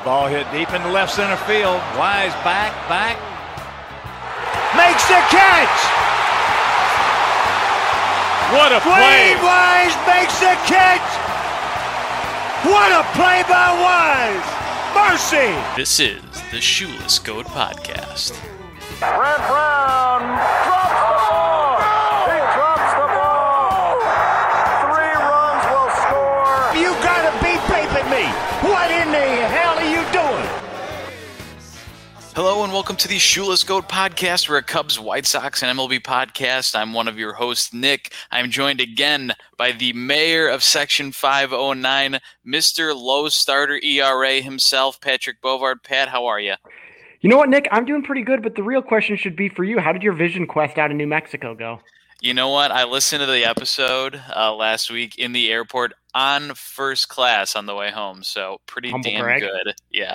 Ball hit deep in the left center field. Wise back. Makes the catch! What a play! Dwayne Wise makes the catch! What a play by Wise! Mercy! This is the Shoeless Goat Podcast. Brent Brown drops the ball! He drops the ball! 3 runs will score! You gotta be vaping me! What in the hell are you doing? Hello and welcome to the Shoeless Goat Podcast. We're a Cubs, White Sox, and MLB podcast. I'm one of your hosts, Nick. I'm joined again by the mayor of Section 509, Mr. Low Starter ERA himself, Patrick Bovard. Pat, how are you? You know what, Nick? I'm doing pretty good, but the real question should be for you. How did your Vision Quest out in New Mexico go? You know what? I listened to the episode last week in the airport on first class on the way home, so pretty Humble damn brag. good. Yeah.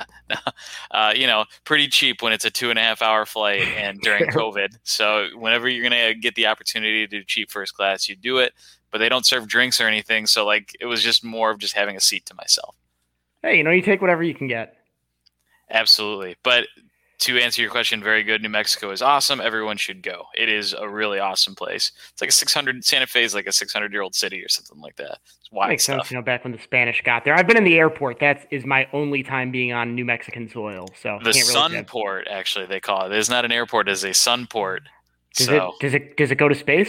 Pretty cheap when it's a 2.5-hour flight and during COVID. So whenever you're going to get the opportunity to do cheap first class, you do it, but they don't serve drinks or anything, so it was just more of just having a seat to myself. Hey, you take whatever you can get. Absolutely. But to answer your question, very good. New Mexico is awesome. Everyone should go. It is a really awesome place. It's like Santa Fe is like a 600-year-old city or something like that. It's wild Makes stuff. sense, back when the Spanish got there. I've been in the airport. That is my only time being on New Mexican soil. So The can't really Sunport, actually, they call it. It is not an airport. It is a Sunport. Does it go to space?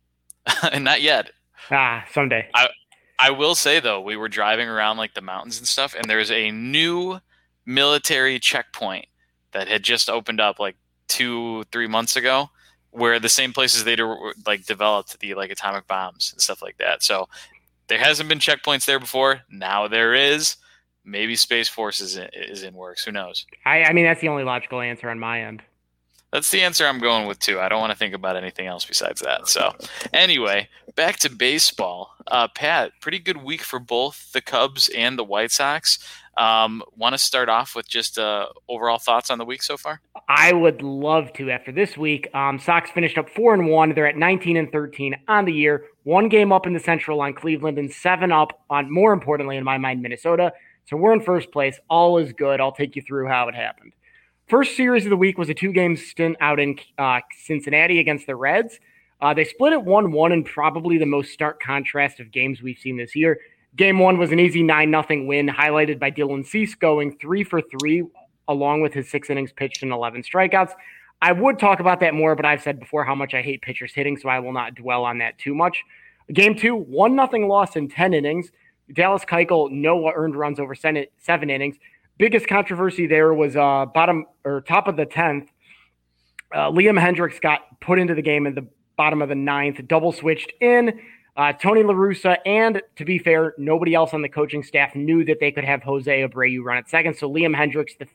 Not yet. Someday. I will say, though, we were driving around like the mountains and stuff, and there's a new military checkpoint that had just opened up like 2-3 months ago, where the same places they developed the atomic bombs and stuff like that. So there hasn't been checkpoints there before. Now there is. Maybe Space Force is in works. Who knows? I mean, that's the only logical answer on my end. That's the answer I'm going with, too. I don't want to think about anything else besides that. So anyway, back to baseball. Pat, pretty good week for both the Cubs and the White Sox. Want to start off with just overall thoughts on the week so far? I would love to. After this week, Sox finished up 4-1. They're at 19-13 on the year. 1 game up in the Central on Cleveland and 7 up on, more importantly in my mind, Minnesota. So we're in first place. All is good. I'll take you through how it happened. First series of the week was a 2-game stint out in Cincinnati against the Reds. They split it 1-1 in probably the most stark contrast of games we've seen this year. Game 1 was an easy 9-0 win, highlighted by Dylan Cease going 3 for 3, along with his 6 innings pitched and 11 strikeouts. I would talk about that more, but I've said before how much I hate pitchers hitting, so I will not dwell on that too much. Game 2, 1-0 loss in 10 innings. Dallas Keuchel, no earned runs over 7 innings. Biggest controversy there was top of the 10th. Liam Hendricks got put into the game in the bottom of the 9th, double switched in. Tony La Russa, and to be fair, nobody else on the coaching staff knew that they could have Jose Abreu run at second. So Liam Hendricks, the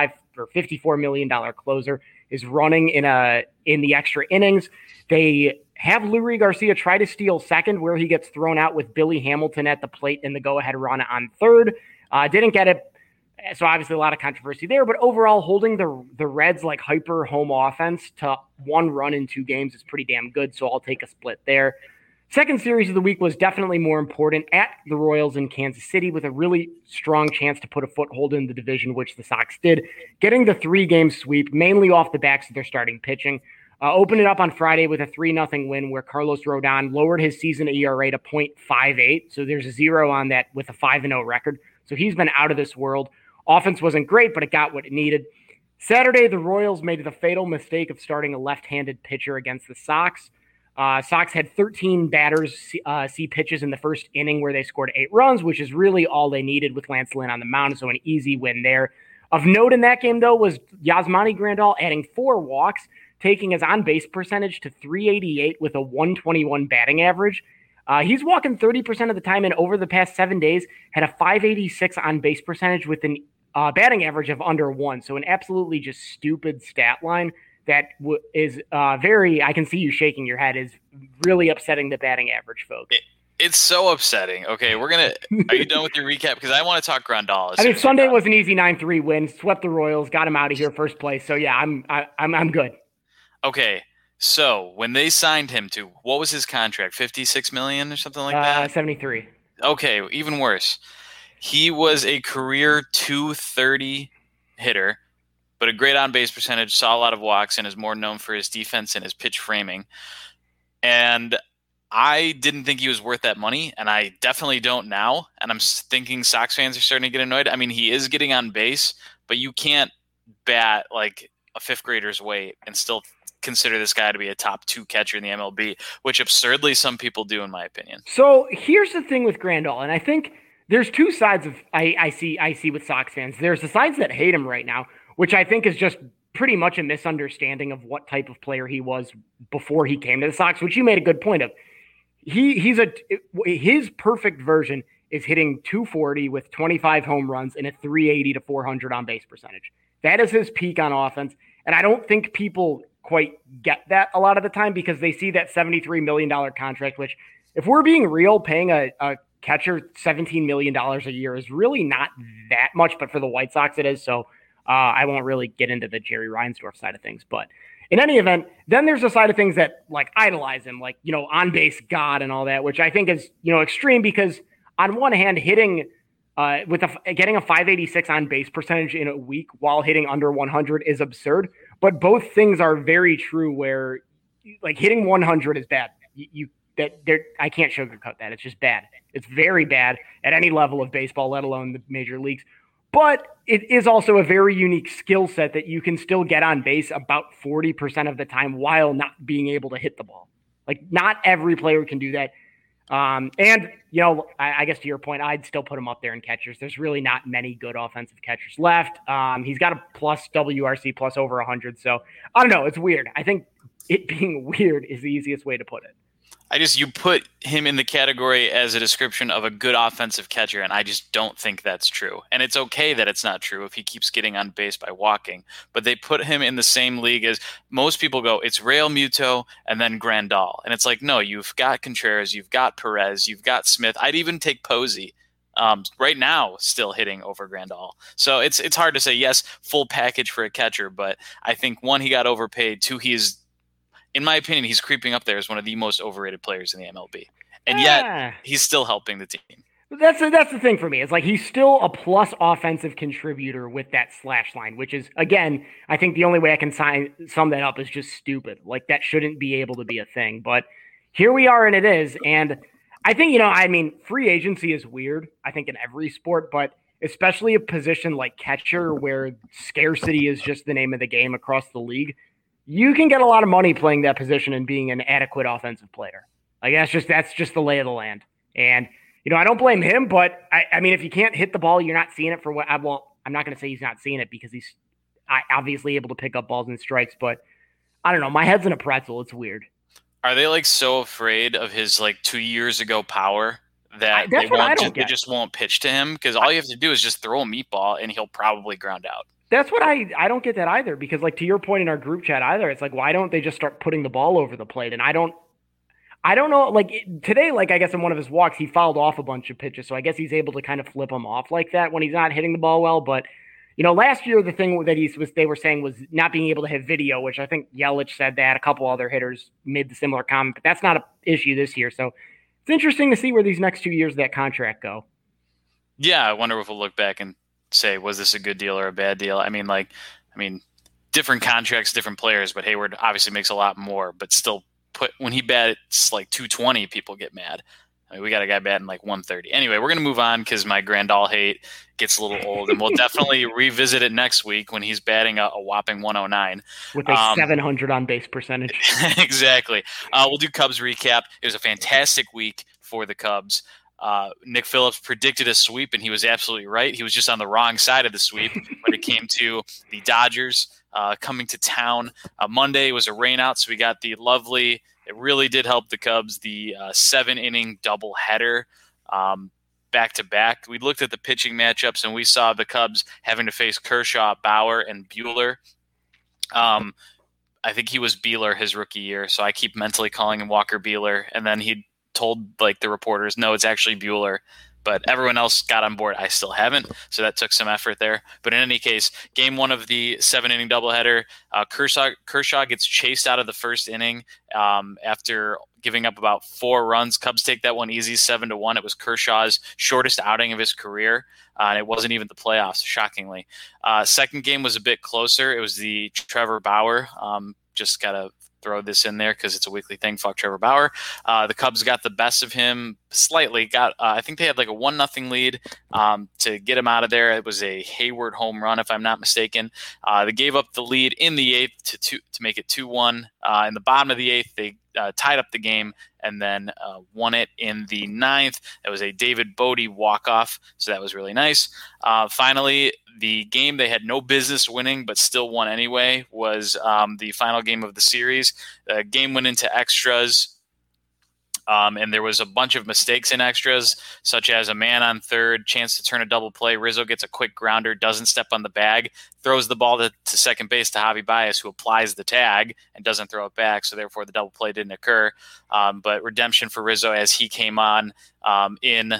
$54 million closer, is running in the extra innings. They have Lurie Garcia try to steal second, where he gets thrown out with Billy Hamilton at the plate in the go-ahead run on third. Didn't get it. So obviously a lot of controversy there, but overall holding the Reds like hyper home offense to 1 run in 2 games is pretty damn good. So I'll take a split there. Second series of the week was definitely more important at the Royals in Kansas City, with a really strong chance to put a foothold in the division, which the Sox did, getting the 3-game sweep, mainly off the backs of their starting pitching. Opened it up on Friday with a 3-0 win where Carlos Rodon lowered his season ERA to .58. So there's a 0 on that with a 5-0 record. So he's been out of this world. Offense wasn't great, but it got what it needed. Saturday, the Royals made the fatal mistake of starting a left-handed pitcher against the Sox. Sox had 13 batters see pitches in the first inning where they scored 8 runs, which is really all they needed with Lance Lynn on the mound, so an easy win there. Of note in that game, though, was Yasmani Grandal adding 4 walks, taking his on-base percentage to .388 with a .121 batting average. He's walking 30% of the time, and over the past 7 days had a .586 on-base percentage with an batting average of under 1, so an absolutely just stupid stat line that is very, I can see you shaking your head, is really upsetting the batting average, folks. It's so upsetting. Okay, are you done with your recap? Because I want to talk Grandal. I mean, Sunday was an easy 9-3 win, swept the Royals, got him out of here first place. So yeah, I'm good. Okay, so when they signed him to, what was his contract? $56 million or something like that? 73. Okay, even worse. He was a career 230 hitter, but a great on-base percentage, saw a lot of walks, and is more known for his defense and his pitch framing. And I didn't think he was worth that money, and I definitely don't now. And I'm thinking Sox fans are starting to get annoyed. I mean, he is getting on base, but you can't bat like a fifth grader's weight and still consider this guy to be a top 2 catcher in the MLB, which absurdly some people do, in my opinion. So here's the thing with Grandal, and I think there's two sides of I see with Sox fans. There's the sides that hate him right now, which I think is just pretty much a misunderstanding of what type of player he was before he came to the Sox, which you made a good point of. His perfect version is hitting 240 with 25 home runs and a 380 to 400 on base percentage. That is his peak on offense, and I don't think people quite get that a lot of the time because they see that $73 million contract, which, if we're being real, paying a catcher $17 million a year is really not that much, but for the White Sox it is. So I won't really get into the Jerry Reinsdorf side of things, but in any event, then there's a side of things that like idolize him, like, on base God and all that, which I think is, extreme because on one hand, hitting getting a 586 on base percentage in a week while hitting under 100 is absurd, but both things are very true where like hitting 100 is bad. I can't sugarcoat that. It's just bad. It's very bad at any level of baseball, let alone the major leagues. But it is also a very unique skill set that you can still get on base about 40% of the time while not being able to hit the ball. Like, not every player can do that. I guess to your point, I'd still put him up there in catchers. There's really not many good offensive catchers left. He's got a plus WRC plus over 100. So I don't know. It's weird. I think it being weird is the easiest way to put it. You put him in the category as a description of a good offensive catcher, and I just don't think that's true. And it's okay that it's not true if he keeps getting on base by walking. But they put him in the same league as most people go, it's Real Muto and then Grandal. And it's like, no, you've got Contreras, you've got Perez, you've got Smith. I'd even take Posey. Right now, still hitting over Grandal. So it's hard to say, yes, full package for a catcher. But I think, one, he got overpaid. Two, he is, in my opinion, he's creeping up there as one of the most overrated players in the MLB. And yet he's still helping the team. That's the thing for me. It's like he's still a plus offensive contributor with that slash line, which is, again, I think the only way I can sum that up is just stupid. Like, that shouldn't be able to be a thing. But here we are, and it is. And I think, free agency is weird, I think, in every sport, but especially a position like catcher where scarcity is just the name of the game across the league. You can get a lot of money playing that position and being an adequate offensive player. Like, that's just the lay of the land. And, I don't blame him, but I mean, if you can't hit the ball, you're not seeing it for I'm not going to say he's not seeing it because he's obviously able to pick up balls and strikes, but I don't know. My head's in a pretzel. It's weird. Are they like so afraid of his 2 years ago power that they just won't pitch to him? Because all you have to do is just throw a meatball and he'll probably ground out. That's what I don't get that either, because to your point in our group chat either, it's like, why don't they just start putting the ball over the plate? And I don't know, today, I guess in one of his walks, he fouled off a bunch of pitches. So I guess he's able to kind of flip them off like that when he's not hitting the ball well. But, last year, the thing that they were saying was not being able to hit video, which I think Yelich said that. A couple other hitters made the similar comment, but that's not an issue this year. So it's interesting to see where these next 2 years of that contract go. Yeah, I wonder if we'll look back and say, was this a good deal or a bad deal? I mean, different contracts, different players, but Hayward obviously makes a lot more, but still when he bats 220, people get mad. I mean, we got a guy batting 130. Anyway, we're going to move on because my Grandal hate gets a little old, and we'll definitely revisit it next week when he's batting a whopping 109. With a 700 on base percentage. Exactly. We'll do Cubs recap. It was a fantastic week for the Cubs. Nick Phillips predicted a sweep, and he was absolutely right. He was just on the wrong side of the sweep when it came to the Dodgers coming to town. Monday was a rain out, so we got the lovely, it really did help the Cubs, the 7-inning doubleheader back-to-back. We looked at the pitching matchups, and we saw the Cubs having to face Kershaw, Bauer, and Buehler. I think he was Buehler his rookie year, so I keep mentally calling him Walker Buehler, and then he told the reporters, no, it's actually Buehler. but everyone else got on board. I still haven't, so that took some effort there. But in any case, game 1 of the 7-inning doubleheader, Kershaw gets chased out of the first inning after giving up about 4 runs. Cubs take that one easy, 7-1. It was Kershaw's shortest outing of his career, and it wasn't even the playoffs, shockingly. Second game was a bit closer. It was the Trevor Bauer. Just got to throw this in there because it's a weekly thing. Fuck Trevor Bauer. The Cubs got the best of him slightly. I think they had like a 1-0 lead to get him out of there. It was a Hayward home run, if I'm not mistaken. They gave up the lead in the 8th to make it 2-1. In the bottom of the 8th, they tied up the game and then won it in the 9th. It was a David Bodie walk-off, so that was really nice. Finally, the game they had no business winning but still won anyway was the final game of the series. The game went into extras, and there was a bunch of mistakes in extras, such as a man on third, chance to turn a double play. Rizzo gets a quick grounder, doesn't step on the bag, throws the ball to second base to Javi Baez, who applies the tag and doesn't throw it back, so therefore the double play didn't occur. But redemption for Rizzo as he came on in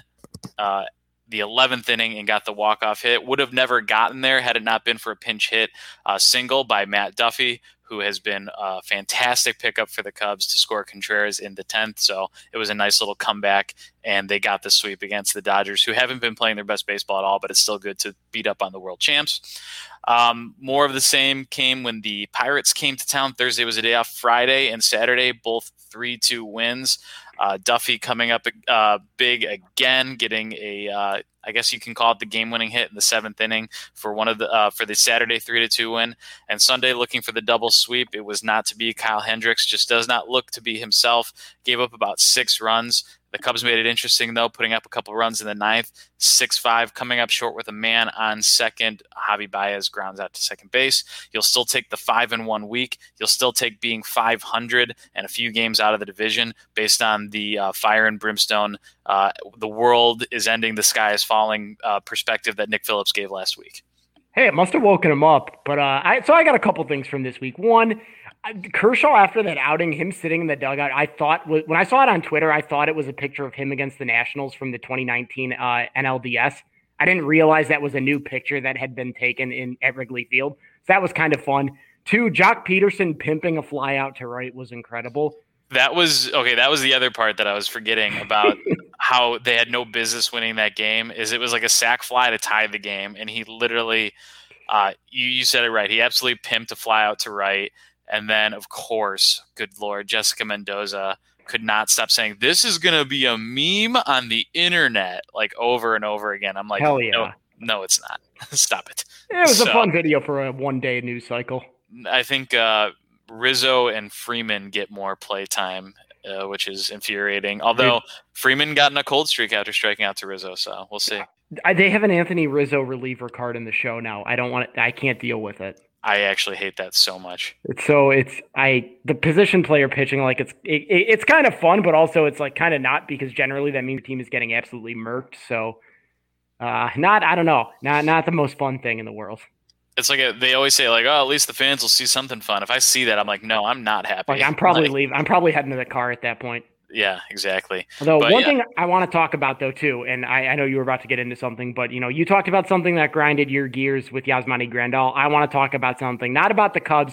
the 11th inning and got the walk-off hit. Would have never gotten there had it not been for a pinch hit single by Matt Duffy, who has been a fantastic pickup for the Cubs to score Contreras in the 10th. So it was a nice little comeback, and they got the sweep against the Dodgers, who haven't been playing their best baseball at all, but it's still good to beat up on the world champs. More of the same came when the Pirates came to town. Thursday was a day off. Friday and Saturday, both 3-2 wins. Duffy coming up big again, getting a I guess you can call it the game-winning hit in the 7th inning for for the Saturday 3-2 win. And Sunday, looking for the double sweep. It was not to be. Kyle Hendricks just does not look to be himself. Gave up about 6 runs. The Cubs made it interesting, though, putting up a couple runs in the 9th. 6-5, coming up short with a man on second. Javi Baez grounds out to second base. You'll still take the 5-1 week. You'll still take being 500 and a few games out of the division based on the fire and brimstone, the world is ending, the sky is falling perspective that Nick Phillips gave last week. Hey, it must have woken him up. But I got a couple things from this week. One, Kershaw, after that outing, him sitting in the dugout, I thought, when I saw it on Twitter, I thought it was a picture of him against the Nationals from the 2019 NLDS. I didn't realize that was a new picture that had been taken at Wrigley Field. So that was kind of fun. 2, Jock Peterson pimping a fly out to right was incredible. That was the other part that I was forgetting about how they had no business winning that game. Is it was like a sac fly to tie the game, and he literally, you said it right. He absolutely pimped a fly out to right. And then, of course, good Lord, Jessica Mendoza could not stop saying, "This is going to be a meme on the internet," like over and over again. I'm like, hell yeah. No, it's not. Stop it. It was a fun video for a one-day news cycle. I think Rizzo and Freeman get more play time, which is infuriating. Although Freeman got in a cold streak after striking out to Rizzo, so we'll see. They have an Anthony Rizzo reliever card in the show now. I can't deal with it. I actually hate that so much. The position player pitching, like it's kind of fun, but also it's like kind of not, because generally that means the team is getting absolutely murked. So I don't know, not the most fun thing in the world. It's like they always say, like, oh, at least the fans will see something fun. If I see that, I'm like, no, I'm not happy. Like I'm probably leaving. I'm probably heading to the car at that point. Yeah, exactly. Although one thing I want to talk about, though, too, and I know you were about to get into something, but, you talked about something that grinded your gears with Yasmani Grandal. I want to talk about something, not about the Cubs.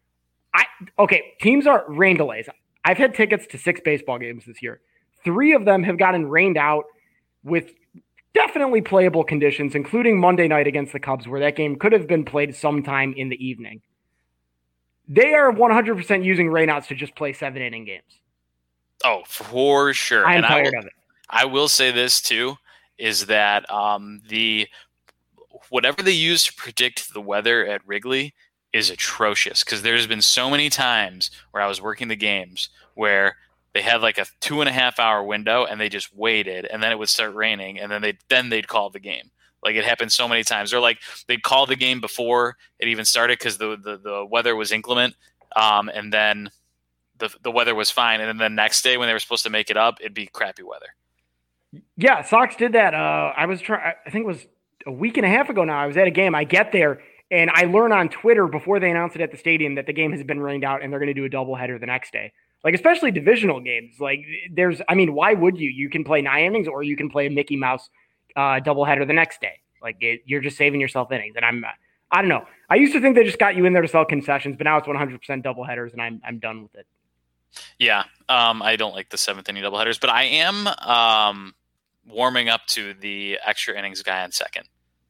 Teams are rain delays. I've had tickets to 6 baseball games this year. 3 of them have gotten rained out with definitely playable conditions, including Monday night against the Cubs, where that game could have been played sometime in the evening. They are 100% using rainouts to just play 7-inning games. Oh, for sure. I'm tired of it. I will say this too, is that whatever they use to predict the weather at Wrigley is atrocious, because there's been so many times where I was working the games where they had like a 2.5 hour window and they just waited, and then it would start raining, and then they'd call the game. Like, it happened so many times. Or like they'd call the game before it even started because the weather was inclement, and then the weather was fine, and then the next day when they were supposed to make it up, it'd be crappy weather. Yeah, Sox did that. I think it was a week and a half ago now. I was at a game. I get there, and I learn on Twitter before they announce it at the stadium that the game has been rained out, and they're going to do a doubleheader the next day. Like, especially divisional games. Like, why would you? You can play 9 innings, or you can play a Mickey Mouse doubleheader the next day. Like you're just saving yourself innings. And I don't know. I used to think they just got you in there to sell concessions, but now it's 100% doubleheaders, and I'm done with it. Yeah, I don't like the 7th inning doubleheaders, but I am warming up to the extra innings guy on second.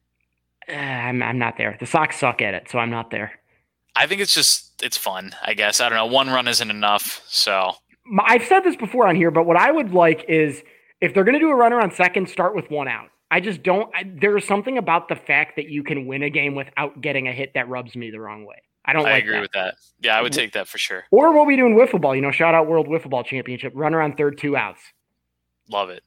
I'm not there. The Sox suck at it, so I'm not there. I think it's fun, I guess. I don't know. One run isn't enough, so. I've said this before on here, but what I would like is if they're going to do a runner on second, start with one out. I just don't. There's something about the fact that you can win a game without getting a hit that rubs me the wrong way. I agree with that. Yeah, I would take that for sure. Or what we do in wiffle ball, shout out World Wiffle Ball Championship, runner on third, 2 outs. Love it.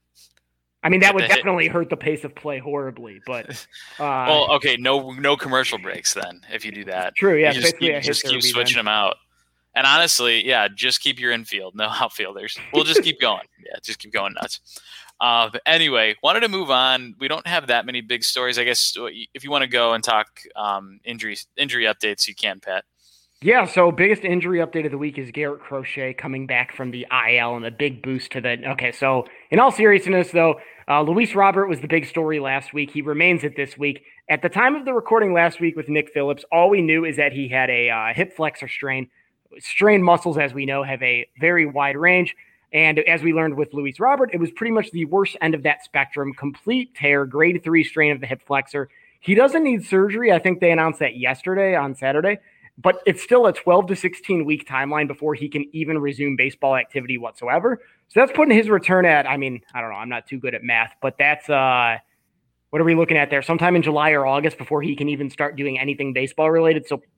I mean, that would definitely hurt the pace of play horribly, but well, okay, no commercial breaks then if you do that. True, yeah. You just keep switching them out. And honestly, yeah, just keep your infield, no outfielders. We'll just keep going. Yeah, just keep going nuts. But anyway, wanted to move on. We don't have that many big stories. I guess if you want to go and talk injury updates, you can, Pat. Yeah, so biggest injury update of the week is Garrett Crochet coming back from the IL and a big boost to the – okay, so in all seriousness, though, Luis Robert was the big story last week. He remains it this week. At the time of the recording last week with Nick Phillips, all we knew is that he had a hip flexor strain. Strained muscles, as we know, have a very wide range. And as we learned with Luis Robert, it was pretty much the worst end of that spectrum. Complete tear, grade 3 strain of the hip flexor. He doesn't need surgery. I think they announced that yesterday on Saturday. But it's still a 12 to 16 week timeline before he can even resume baseball activity whatsoever. So that's putting his return at, I don't know, I'm not too good at math, but that's, what are we looking at there? Sometime in July or August before he can even start doing anything baseball related. So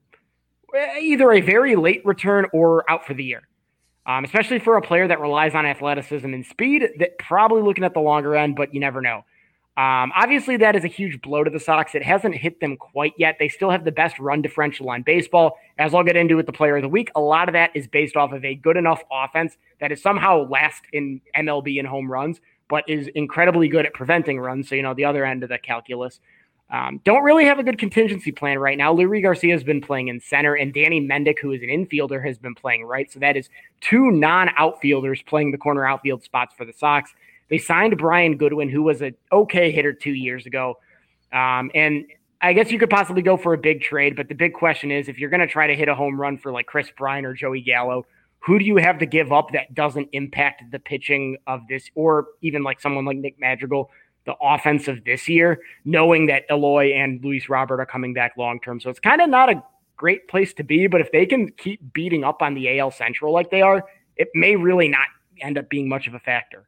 either a very late return or out for the year. Especially for a player that relies on athleticism and speed, that probably looking at the longer end, but you never know. Obviously, that is a huge blow to the Sox. It hasn't hit them quite yet. They still have the best run differential on baseball. As I'll get into with the player of the week, a lot of that is based off of a good enough offense that is somehow last in MLB in home runs, but is incredibly good at preventing runs. So, the other end of the calculus. Don't really have a good contingency plan right now. Lurie Garcia has been playing in center, and Danny Mendick, who is an infielder, has been playing right. So that is 2 non-outfielders playing the corner outfield spots for the Sox. They signed Brian Goodwin, who was an okay hitter 2 years ago. And I guess you could possibly go for a big trade, but the big question is, if you're going to try to hit a home run for like Chris Bryant or Joey Gallo, who do you have to give up that doesn't impact the pitching of this, or even like someone like Nick Madrigal, the offense of this year, knowing that Eloy and Luis Robert are coming back long-term. So it's kind of not a great place to be, but if they can keep beating up on the AL Central like they are, it may really not end up being much of a factor.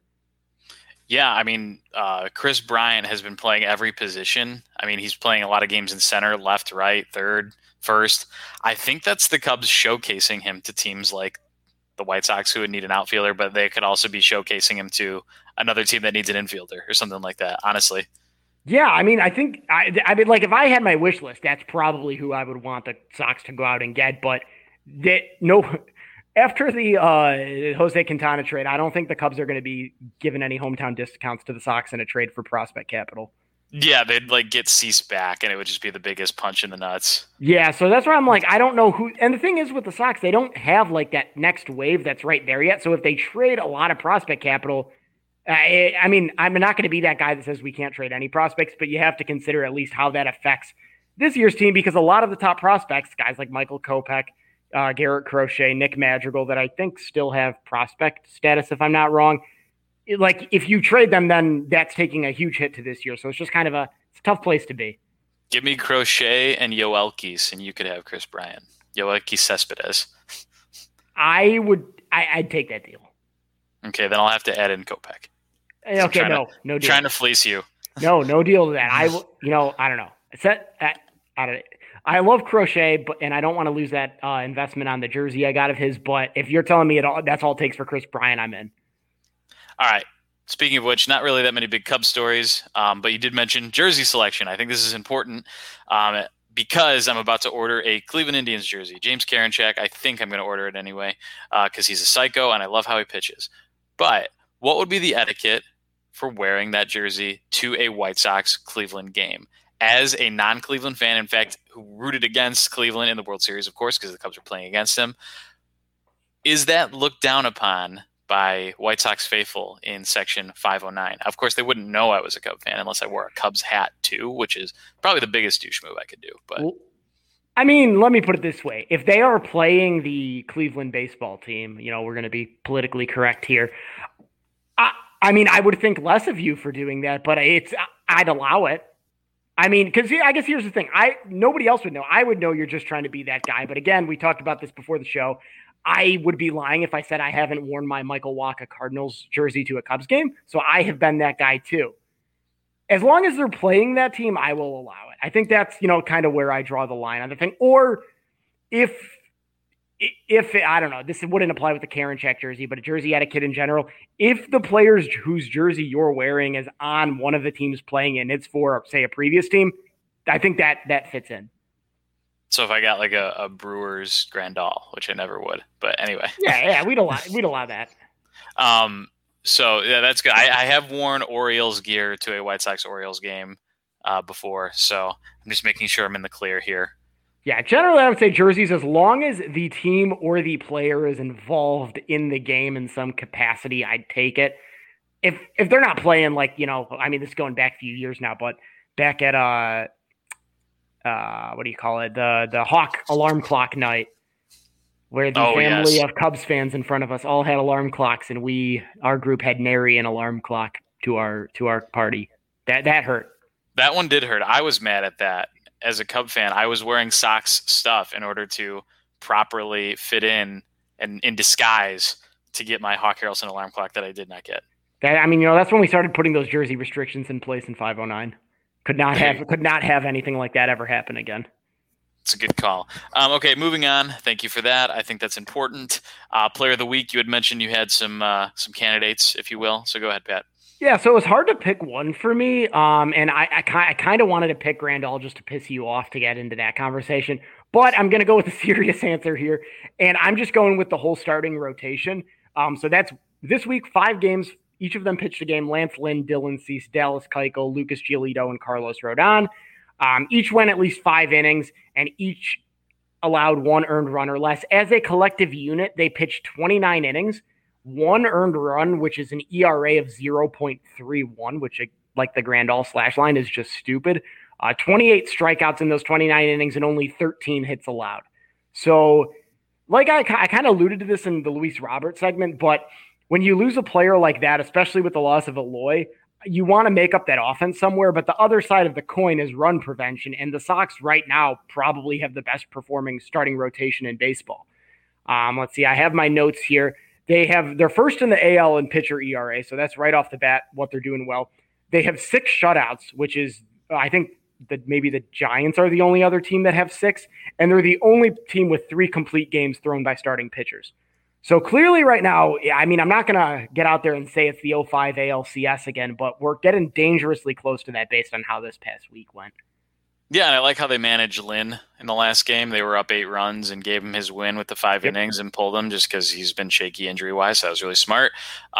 Yeah, Chris Bryant has been playing every position. He's playing a lot of games in center, left, right, third, first. I think that's the Cubs showcasing him to teams like the White Sox, who would need an outfielder, but they could also be showcasing him to another team that needs an infielder or something like that, honestly. Yeah, I think like if I had my wish list, that's probably who I would want the Sox to go out and get. But after the Jose Quintana trade, I don't think the Cubs are going to be giving any hometown discounts to the Sox in a trade for prospect capital. Yeah, they'd get Cease back, and it would just be the biggest punch in the nuts. Yeah, so that's why I'm like, I don't know who. And the thing is with the Sox, they don't have like that next wave that's right there yet. So if they trade a lot of prospect capital, I'm not going to be that guy that says we can't trade any prospects, but you have to consider at least how that affects this year's team, because a lot of the top prospects, guys like Michael Kopech, Garrett Crochet, Nick Madrigal, that I think still have prospect status, if I'm not wrong. Like, if you trade them, then that's taking a huge hit to this year. So it's just kind of it's a tough place to be. Give me Crochet and Yoelkis, and you could have Chris Bryant. Yoelkis Cespedes. I'd take that deal. Okay, then I'll have to add in Kopech. Okay, no deal. Trying to fleece you. No deal to that. I don't know. I love Crochet, and I don't want to lose that investment on the jersey I got of his. But if you're telling me that's all it takes for Chris Bryant, I'm in. All right. Speaking of which, not really that many big Cubs stories, but you did mention jersey selection. I think this is important because I'm about to order a Cleveland Indians jersey. James Karinchak, I think I'm going to order it anyway because he's a psycho and I love how he pitches. But what would be the etiquette for wearing that jersey to a White Sox Cleveland game? As a non-Cleveland fan, in fact, who rooted against Cleveland in the World Series, of course, because the Cubs were playing against him, is that looked down upon by White Sox faithful in section 509. Of course, they wouldn't know I was a Cub fan unless I wore a Cubs hat too, which is probably the biggest douche move I could do. But I mean, let me put it this way. If they are playing the Cleveland baseball team, we're going to be politically correct here. I mean, I would think less of you for doing that, but I'd allow it. I mean, because I guess here's the thing. Nobody else would know. I would know you're just trying to be that guy. But again, we talked about this before the show. I would be lying if I said I haven't worn my Michael Wacha Cardinals jersey to a Cubs game. So I have been that guy too. As long as they're playing that team, I will allow it. I think that's, kind of where I draw the line on the thing. Or if I don't know, this wouldn't apply with the Karinchak jersey, but a jersey etiquette in general. If the players whose jersey you're wearing is on one of the teams playing and it's for, say, a previous team, I think that fits in. So if I got like a Brewers Grandal, which I never would, but anyway. Yeah, we'd allow that. So yeah, that's good. I have worn Orioles gear to a White Sox Orioles game before, so I'm just making sure I'm in the clear here. Yeah, generally I would say jerseys, as long as the team or the player is involved in the game in some capacity, I'd take it. If they're not playing, like, I mean, this is going back a few years now, but back at what do you call it? The Hawk alarm clock night, where the family of Cubs fans in front of us all had alarm clocks, and our group had nary an alarm clock to our party. That hurt. That one did hurt. I was mad at that. As a Cub fan, I was wearing Sox stuff in order to properly fit in and in disguise to get my Hawk Harrelson alarm clock that I did not get. That's when we started putting those jersey restrictions in place in 509. Could not have anything like that ever happen again. It's a good call. Okay, moving on. Thank you for that. I think that's important. Player of the week, you had mentioned you had some candidates, if you will. So go ahead, Pat. Yeah, so it was hard to pick one for me, and I kind of wanted to pick Grandal just to piss you off to get into that conversation. But I'm going to go with a serious answer here, and I'm just going with the whole starting rotation. So that's this week, 5 games. Each of them pitched a game. Lance Lynn, Dylan Cease, Dallas Keuchel, Lucas Giolito, and Carlos Rodon. Each went at least 5 innings, and each allowed 1 earned run or less. As a collective unit, they pitched 29 innings. 1 earned run, which is an ERA of 0.31, which, like the Grandal slash line, is just stupid. 28 strikeouts in those 29 innings and only 13 hits allowed. So, like I kind of alluded to this in the Luis Robert segment, but when you lose a player like that, especially with the loss of Eloy, you want to make up that offense somewhere, but the other side of the coin is run prevention, and the Sox right now probably have the best performing starting rotation in baseball. Let's see, I have my notes here. They're first in the AL in pitcher ERA, so that's right off the bat what they're doing well. They have 6 shutouts, which is, I think that maybe the Giants are the only other team that have 6, and they're the only team with 3 complete games thrown by starting pitchers. So clearly right now, I mean, I'm not going to get out there and say it's the 05 ALCS again, but we're getting dangerously close to that based on how this past week went. Yeah, and I like how they managed Lynn in the last game. They were up 8 runs and gave him his win with the 5 innings and pulled him just because he's been shaky injury-wise. So that was really smart.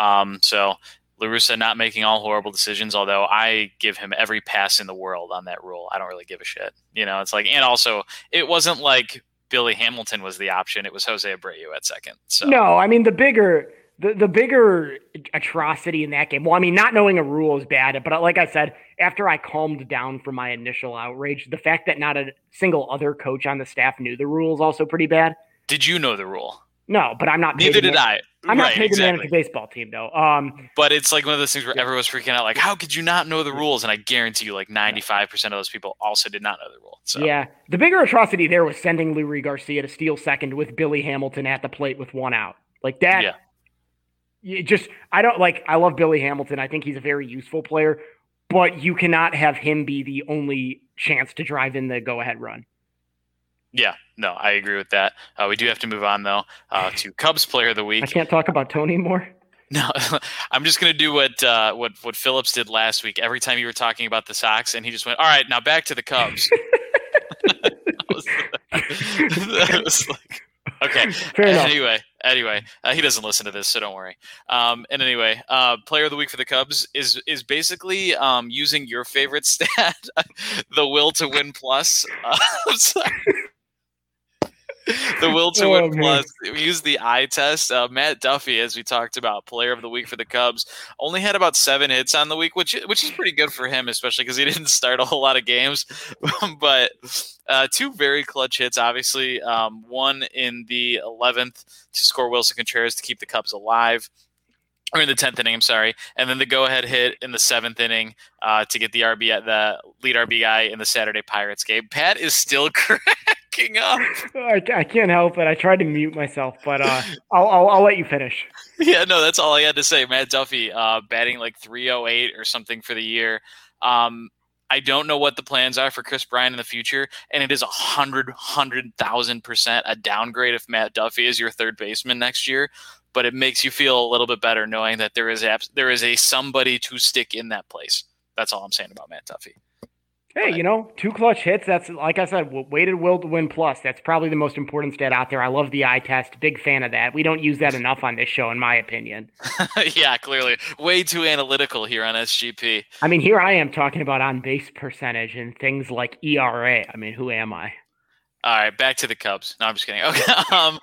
So La Russa not making all horrible decisions, although I give him every pass in the world on that rule. I don't really give a shit. It's like, and also it wasn't like Billy Hamilton was the option. It was Jose Abreu at second. So no, I mean, the bigger atrocity in that game. Well, I mean, not knowing a rule is bad, but like I said, after I calmed down from my initial outrage, the fact that not a single other coach on the staff knew the rule is also pretty bad. Did you know the rule? No, but I'm not. Neither did I. I'm not paid to manage a baseball team, though. But it's like one of those things where everyone's freaking out, like, how could you not know the rules? And I guarantee you, like 95% of those people also did not know the rule. So. Yeah, the bigger atrocity there was sending Lurie Garcia to steal second with Billy Hamilton at the plate with 1 out. Like that. Yeah. I love Billy Hamilton. I think he's a very useful player, but you cannot have him be the only chance to drive in the go-ahead run. Yeah, no, I agree with that. We do have to move on, though, to Cubs Player of the Week. I can't talk about Tony anymore. No, I'm just going to do what Phillips did last week. Every time you were talking about the Sox, and he just went, all right, now back to the Cubs. That was like... Okay. Fair enough. Anyway, he doesn't listen to this, so don't worry. And anyway, Player of the Week for the Cubs is basically using your favorite stat, the will to win plus. The will to win Oh, man. plus. Use the eye test. Matt Duffy, as we talked about, player of the week for the Cubs, only had about 7 hits on the week, which is pretty good for him, especially because he didn't start a whole lot of games. But 2 very clutch hits, obviously. One in the 11th to score Wilson Contreras to keep the Cubs alive. Or in the 10th inning, I'm sorry, and then the go-ahead hit in the 7th inning to get the lead RBI in the Saturday Pirates game. Pat is still cracking up. I can't help it. I tried to mute myself, but I'll let you finish. Yeah, no, that's all I had to say. Matt Duffy batting like 308 or something for the year. I don't know what the plans are for Chris Bryant in the future, and it is 100,000% a downgrade if Matt Duffy is your third baseman next year. But it makes you feel a little bit better knowing that there is a somebody to stick in that place. That's all I'm saying about Matt Duffy. Hey, 2 clutch hits. That's, like I said, weighted will to win plus. That's probably the most important stat out there. I love the eye test. Big fan of that. We don't use that enough on this show, in my opinion. Yeah, clearly. Way too analytical here on SGP. I mean, here I am talking about on-base percentage and things like ERA. I mean, who am I? All right, back to the Cubs. No, I'm just kidding. Okay.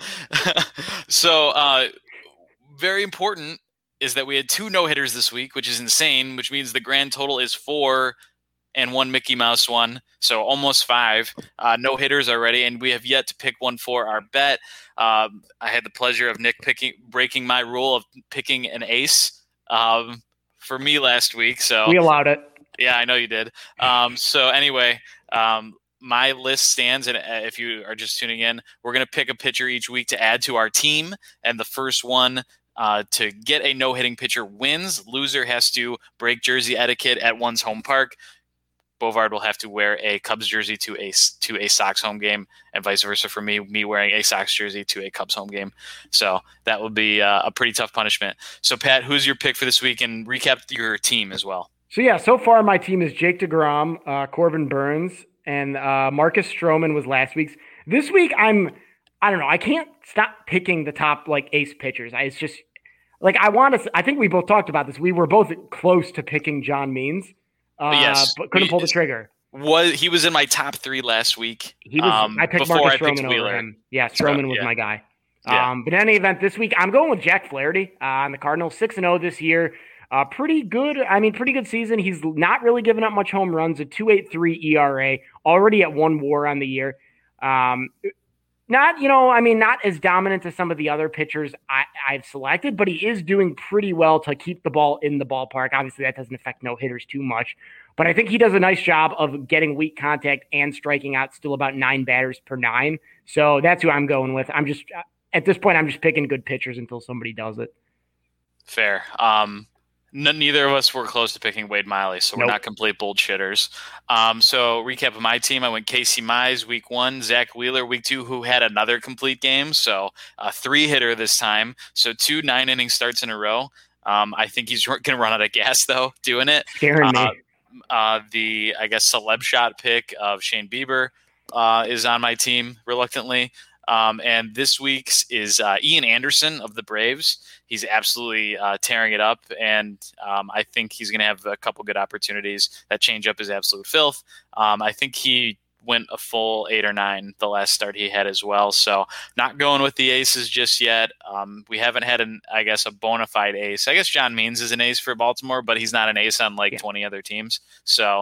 Very important is that we had 2 no-hitters this week, which is insane, which means the grand total is 4 and 1 Mickey Mouse one, so almost 5 no-hitters already, and we have yet to pick one for our bet. I had the pleasure of Nick breaking my rule of picking an ace for me last week. So we allowed it. Yeah, I know you did. So anyway, my list stands, and if you are just tuning in, we're going to pick a pitcher each week to add to our team, and the first one to get a no-hitting pitcher wins. Loser has to break jersey etiquette at one's home park. Bovard will have to wear a Cubs jersey to a Sox home game, and vice versa for me wearing a Sox jersey to a Cubs home game. So that will be a pretty tough punishment. So, Pat, who's your pick for this week, and recap your team as well? So far my team is Jake DeGrom, Corbin Burns, and Marcus Stroman was last week's. This week I don't know. I can't stop picking the top ace pitchers. It's just I think we both talked about this. We were both close to picking John Means. Yes, but couldn't pull the trigger. He was in my top 3 last week. He was. I picked Marcus Stroman over him. Yeah, Stroman was my guy. Yeah. But in any event, this week I'm going with Jack Flaherty on the Cardinals. 6-0 this year. Pretty good. Pretty good season. He's not really given up much home runs. A 2.83 ERA. Already at 1 WAR on the year. Not as dominant as some of the other pitchers I've selected, but he is doing pretty well to keep the ball in the ballpark. Obviously, that doesn't affect no-hitters too much, but I think he does a nice job of getting weak contact and striking out, still about 9 batters per 9. So that's who I'm going with. At this point, I'm just picking good pitchers until somebody does it. Fair. Neither of us were close to picking Wade Miley, so we're not complete bullshitters. So recap of my team, I went Casey Mize week 1, Zach Wheeler week 2, who had another complete game, so a 3-hitter this time, so 2 9-inning starts in a row. I think he's going to run out of gas, though, doing it. Scaring me. The, celeb shot pick of Shane Bieber is on my team, reluctantly. And this week's is Ian Anderson of the Braves. He's absolutely tearing it up, and I think he's going to have a couple good opportunities. That changeup is absolute filth. I think he went a full 8 or 9 the last start he had as well. So not going with the aces just yet. We haven't had a bona fide ace. I guess John Means is an ace for Baltimore, but he's not an ace on 20 other teams. So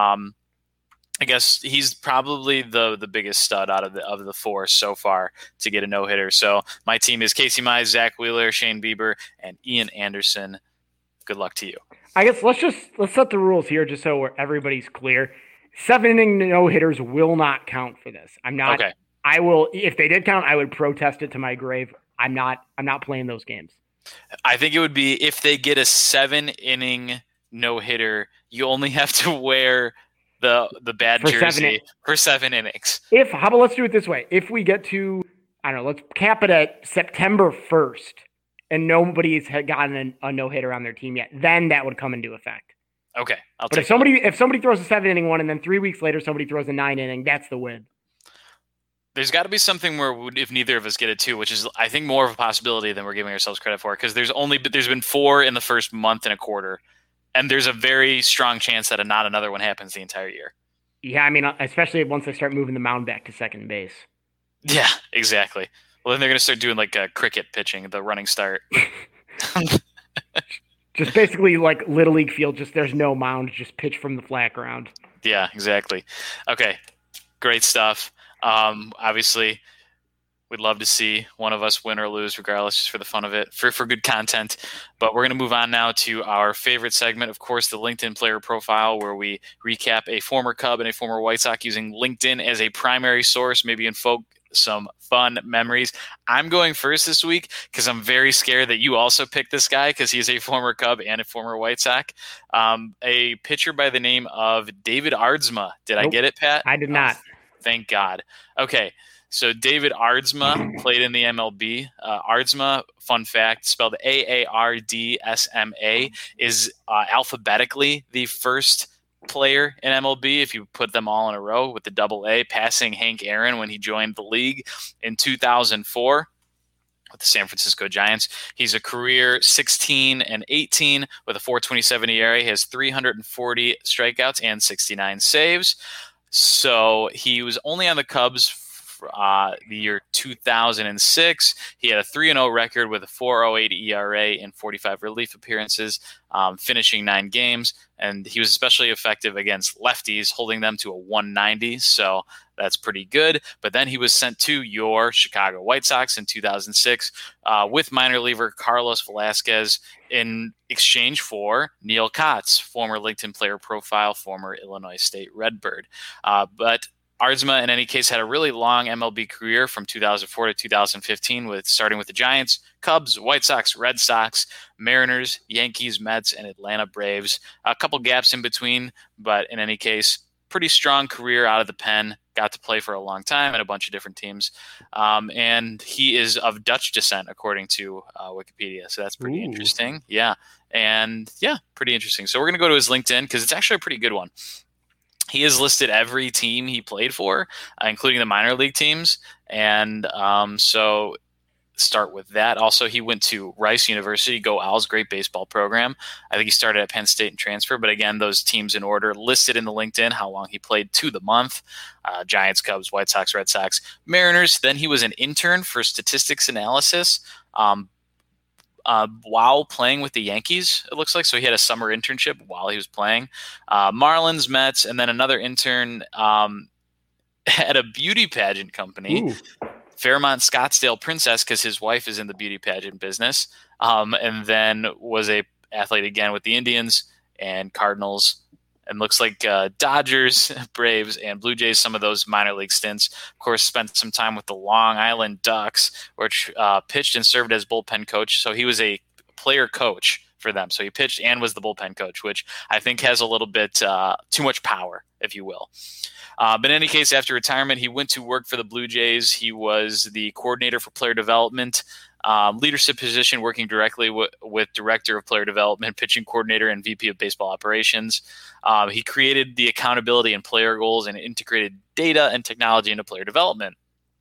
I guess he's probably the biggest stud out of the 4 so far to get a no-hitter. So my team is Casey Mize, Zach Wheeler, Shane Bieber, and Ian Anderson. Good luck to you. I guess let's set the rules here just so everybody's clear. 7-inning no-hitters will not count for this. I'm not. Okay. I will. If they did count, I would protest it to my grave. I'm not playing those games. I think it would be if they get a 7-inning no-hitter, you only have to wear the bad jersey for 7 innings. How about let's do it this way. If we get to, let's cap it at September 1st and nobody's gotten a no-hitter on their team yet, then that would come into effect. Okay. But if somebody throws a 7-inning one and then 3 weeks later somebody throws a 9-inning, that's the win. There's got to be something where if neither of us get it too, which is I think more of a possibility than we're giving ourselves credit for, because there's been 4 in the first month and a quarter. And there's a very strong chance that not another one happens the entire year. Yeah, especially once they start moving the mound back to second base. Yeah, exactly. Well, then they're going to start doing like cricket pitching, the running start. Just basically like Little League field, just there's no mound, just pitch from the flat ground. Yeah, exactly. Okay, great stuff. Obviously, we'd love to see one of us win or lose, regardless, just for the fun of it, for good content. But we're going to move on now to our favorite segment, of course, the LinkedIn player profile, where we recap a former Cub and a former White Sox using LinkedIn as a primary source, maybe invoke some fun memories. I'm going first this week because I'm very scared that you also picked this guy because he's a former Cub and a former White Sox. A pitcher by the name of David Aardsma. Did I get it, Pat? I did not. Thank God. Okay. So David Aardsma played in the MLB. Aardsma, fun fact, spelled Aardsma, is alphabetically the first player in MLB if you put them all in a row with the double A, passing Hank Aaron when he joined the league in 2004 with the San Francisco Giants. He's a career 16-18 with a 4.27 ERA. He has 340 strikeouts and 69 saves. So he was only on the Cubs the year 2006. He had a 3-0 record with a 4.08 ERA and 45 relief appearances, finishing 9 games. And he was especially effective against lefties, holding them to a 190. So that's pretty good. But then he was sent to your Chicago White Sox in 2006 with minor leaguer Carlos Velasquez in exchange for Neil Kotz, former LinkedIn player profile, former Illinois State Redbird. But Aardsma, in any case, had a really long MLB career from 2004 to 2015, starting with the Giants, Cubs, White Sox, Red Sox, Mariners, Yankees, Mets, and Atlanta Braves. A couple gaps in between, but in any case, pretty strong career out of the pen. Got to play for a long time in a bunch of different teams. And he is of Dutch descent, according to Wikipedia. So that's pretty interesting. Yeah. And yeah, pretty interesting. So we're going to go to his LinkedIn because it's actually a pretty good one. He has listed every team he played for, including the minor league teams. And so start with that. Also, he went to Rice University, Go Owls, great baseball program. I think he started at Penn State and transferred. But again, those teams in order listed in the LinkedIn, how long he played to the month. Giants, Cubs, White Sox, Red Sox, Mariners. Then he was an intern for statistics analysis while playing with the Yankees, it looks like. So he had a summer internship while he was playing. Marlins, Mets, and then another intern at a beauty pageant company, Fairmont Scottsdale Princess, because his wife is in the beauty pageant business. And then was a athlete again with the Indians and Cardinals. And looks like Dodgers, Braves, and Blue Jays, some of those minor league stints. Of course, spent some time with the Long Island Ducks, which pitched and served as bullpen coach. So he was a player coach for them. So he pitched and was the bullpen coach, which I think has a little bit too much power, if you will. But in any case, after retirement, he went to work for the Blue Jays. He was the coordinator for player development, leadership position, working directly with director of player development, pitching coordinator, and VP of baseball operations. He created the accountability and player goals and integrated data and technology into player development.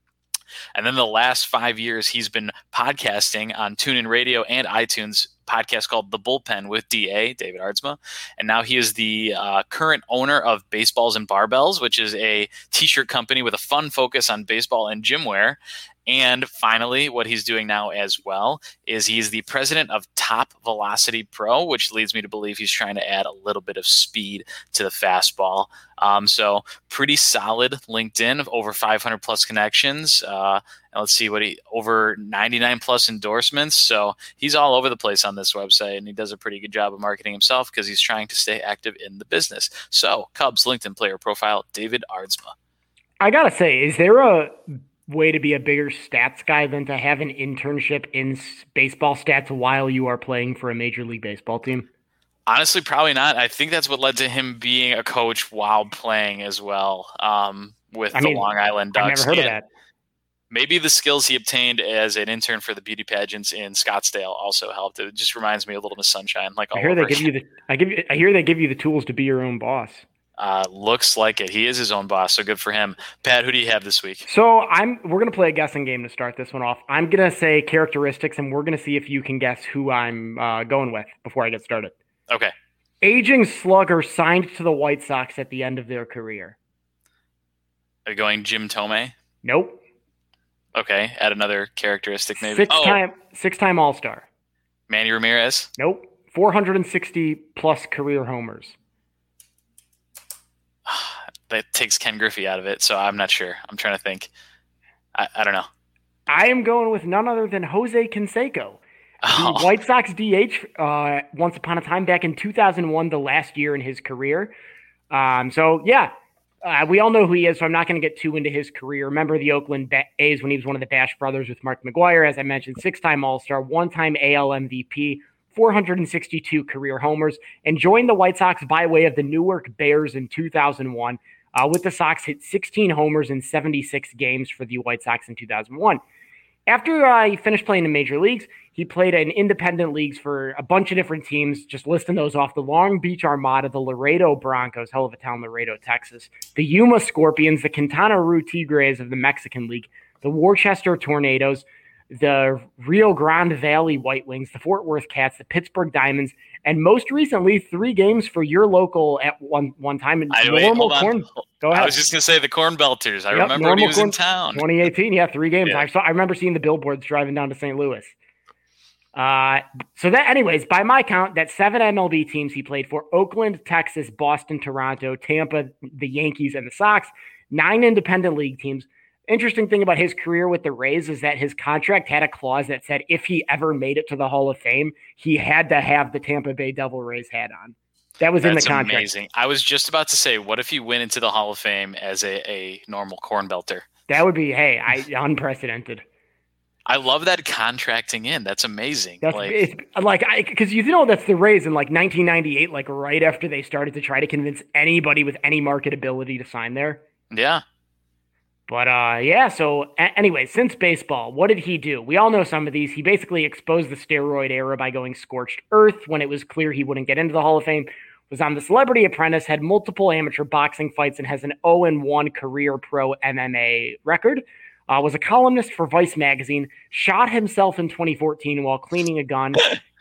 And then the last 5 years, he's been podcasting on TuneIn Radio and iTunes, podcast called The Bullpen with DA, David Aardsma. And now he is the current owner of Baseballs and Barbells, which is a t-shirt company with a fun focus on baseball and gym wear. And finally, what he's doing now as well is he's the president of Top Velocity Pro, which leads me to believe he's trying to add a little bit of speed to the fastball. So pretty solid LinkedIn, over 500 plus connections. And let's see over 99 plus endorsements. So he's all over the place on this website, and he does a pretty good job of marketing himself because he's trying to stay active in the business. So Cubs LinkedIn player profile, David Aardsma. I got to say, is there a way to be a bigger stats guy than to have an internship in baseball stats while you are playing for a Major League Baseball team? Honestly, probably not. I think that's what led to him being a coach while playing as well with the Long Island Ducks. I've never heard of that. Maybe the skills he obtained as an intern for the beauty pageants in Scottsdale also helped. It just reminds me a little Miss Sunshine. I hear they give you the tools to be your own boss. Looks like it. He is his own boss, so good for him. Pat, who do you have this week? So we're gonna play a guessing game to start this one off. I'm gonna say characteristics, and we're gonna see if you can guess who I'm going with before I get started. Okay. Aging slugger signed to the White Sox at the end of their career. Are you going Jim Thome? Nope. Okay, add another characteristic maybe. Six-time All-Star. Manny Ramirez. Nope. 460 plus career homers. That takes Ken Griffey out of it, so I'm not sure. I'm trying to think. I don't know. I am going with none other than Jose Canseco. The White Sox DH once upon a time back in 2001, the last year in his career. We all know who he is, so I'm not going to get too into his career. Remember the Oakland A's when he was one of the Bash brothers with Mark McGwire, as I mentioned, 6-time All-Star, 1-time AL MVP, 462 career homers, and joined the White Sox by way of the Newark Bears in 2001. With the Sox, hit 16 homers in 76 games for the White Sox in 2001. After he finished playing in major leagues, he played in independent leagues for a bunch of different teams, just listing those off: the Long Beach Armada, the Laredo Broncos, hell of a town, Laredo, Texas, the Yuma Scorpions, the Quintana Roo Tigres of the Mexican League, the Worcester Tornadoes, the Rio Grande Valley White Wings, the Fort Worth Cats, the Pittsburgh Diamonds, and most recently 3 games for your local at one time. Go ahead. I was just going to say the Corn Belters. I remember when he was in town. 2018, 3 games. Yeah. I remember seeing the billboards driving down to St. Louis. Anyways, by my count, that's 7 MLB teams he played for: Oakland, Texas, Boston, Toronto, Tampa, the Yankees, and the Sox. 9 independent league teams. Interesting thing about his career with the Rays is that his contract had a clause that said if he ever made it to the Hall of Fame, he had to have the Tampa Bay Devil Rays hat on. That was in the contract. That's amazing. I was just about to say, what if he went into the Hall of Fame as a normal Corn Belter? That would be, unprecedented. I love that contracting in. That's amazing. Because you know that's the Rays in 1998, right after they started to try to convince anybody with any marketability to sign there. Yeah. But anyway, since baseball, what did he do? We all know some of these. He basically exposed the steroid era by going scorched earth when it was clear he wouldn't get into the Hall of Fame. Was on The Celebrity Apprentice, had multiple amateur boxing fights, and has an 0-1 career pro MMA record. Was a columnist for Vice magazine, shot himself in 2014 while cleaning a gun,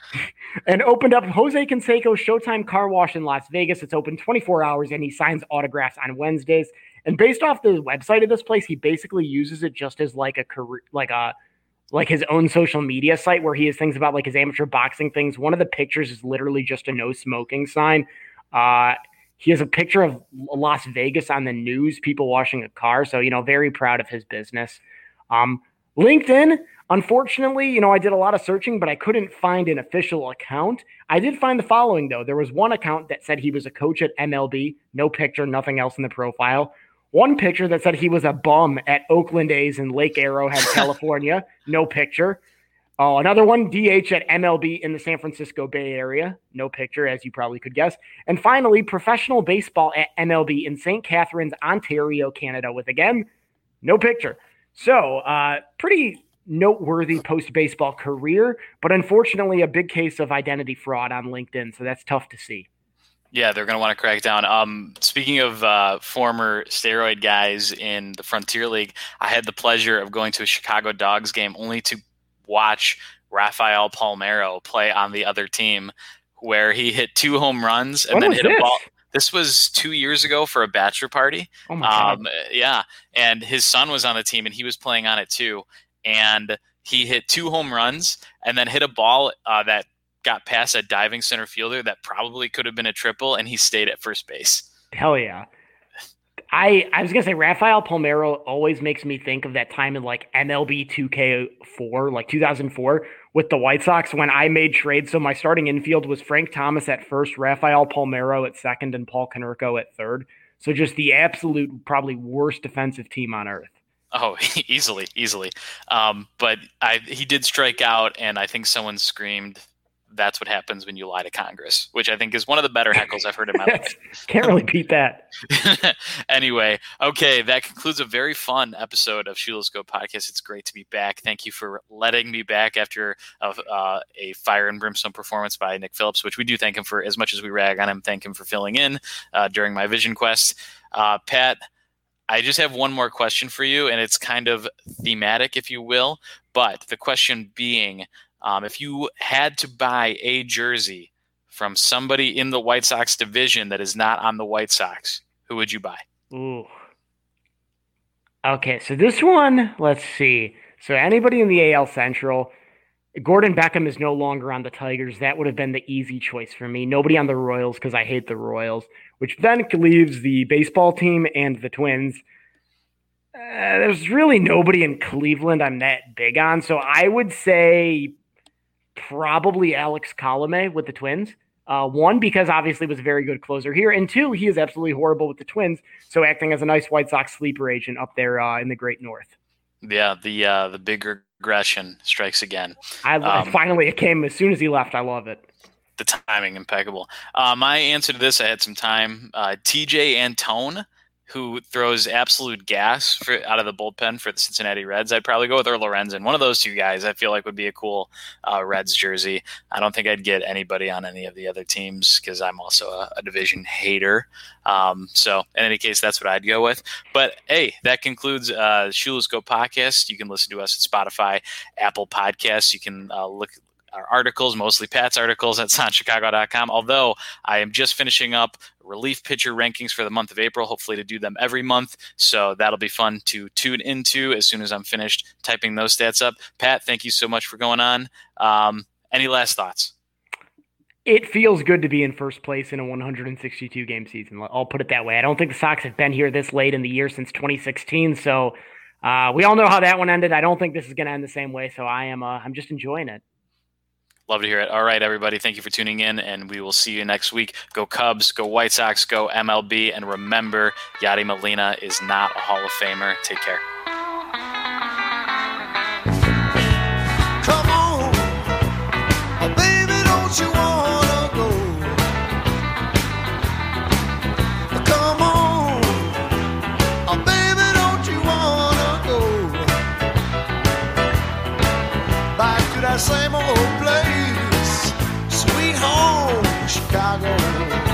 and opened up Jose Canseco Showtime Car Wash in Las Vegas. It's open 24 hours, and he signs autographs on Wednesdays. And based off the website of this place, he basically uses it just as like a career, like his own social media site where he has things about his amateur boxing things. One of the pictures is literally just a no smoking sign. He has a picture of Las Vegas on the news, people washing a car. So, very proud of his business. LinkedIn, unfortunately, I did a lot of searching, but I couldn't find an official account. I did find the following, though. There was one account that said he was a coach at MLB, no picture, nothing else in the profile. One picture that said he was a bum at Oakland A's in Lake Arrowhead, California, no picture. Another one, DH at MLB in the San Francisco Bay Area, no picture, as you probably could guess. And finally, professional baseball at MLB in St. Catharines, Ontario, Canada, with, again, no picture. So, pretty noteworthy post-baseball career, but unfortunately a big case of identity fraud on LinkedIn, so that's tough to see. Yeah, they're going to want to crack down. Speaking of former steroid guys in the Frontier League, I had the pleasure of going to a Chicago Dogs game only to watch Rafael Palmeiro play on the other team, where he hit 2 home runs and then hit a ball. This was 2 years ago for a bachelor party. Oh my God. Yeah, and his son was on the team, and he was playing on it too. And he hit 2 home runs and then hit a ball that got past a diving center fielder that probably could have been a triple, and he stayed at first base. Hell yeah. I was going to say, Rafael Palmeiro always makes me think of that time in MLB 2K4, 2004, with the White Sox when I made trades. So my starting infield was Frank Thomas at first, Rafael Palmeiro at second, and Paul Konerko at third. So just the absolute, probably worst defensive team on earth. Oh, easily. But he did strike out, and I think someone screamed, "That's what happens when you lie to Congress," which I think is one of the better heckles I've heard in my life. Can't really beat that. Anyway, okay, that concludes a very fun episode of Shoeless Go Podcast. It's great to be back. Thank you for letting me back after a fire and brimstone performance by Nick Phillips, which we do thank him for. As much as we rag on him, thank him for filling in during my Vision Quest. Pat, I just have one more question for you, and it's kind of thematic, if you will. But the question being, if you had to buy a jersey from somebody in the White Sox division that is not on the White Sox, who would you buy? Ooh. Okay, so this one, let's see. So anybody in the AL Central, Gordon Beckham is no longer on the Tigers. That would have been the easy choice for me. Nobody on the Royals because I hate the Royals, which then leaves the baseball team and the Twins. There's really nobody in Cleveland I'm that big on, so I would say probably Alex Colomé with the Twins. One, because obviously was a very good closer here, and two, he is absolutely horrible with the Twins, so acting as a nice White Sox sleeper agent up there in the Great North. Yeah, the big regression strikes again. Finally, it came as soon as he left. I love it. The timing impeccable. My answer to this, I had some time. TJ Antone, who throws absolute gas out of the bullpen for the Cincinnati Reds. I'd probably go with Earl Lorenzen. One of those two guys I feel like would be a cool Reds jersey. I don't think I'd get anybody on any of the other teams because I'm also a division hater. So in any case, that's what I'd go with. But hey, that concludes Shoeless Go podcast. You can listen to us at Spotify, Apple Podcasts. You can look our articles, mostly Pat's articles at SonChicago.com. Although I am just finishing up relief pitcher rankings for the month of April, hopefully to do them every month. So that'll be fun to tune into as soon as I'm finished typing those stats up. Pat, thank you so much for going on. Any last thoughts? It feels good to be in first place in a 162 game season. I'll put it that way. I don't think the Sox have been here this late in the year since 2016. So we all know how that one ended. I don't think this is going to end the same way. So I'm just enjoying it. Love to hear it. All right, everybody. Thank you for tuning in, and we will see you next week. Go Cubs, go White Sox, go MLB, and remember, Yadi Molina is not a Hall of Famer. Take care. Come on, oh baby, don't you wanna go? Come on, oh baby, don't you wanna go? Back to that same old place, sweet home, Chicago.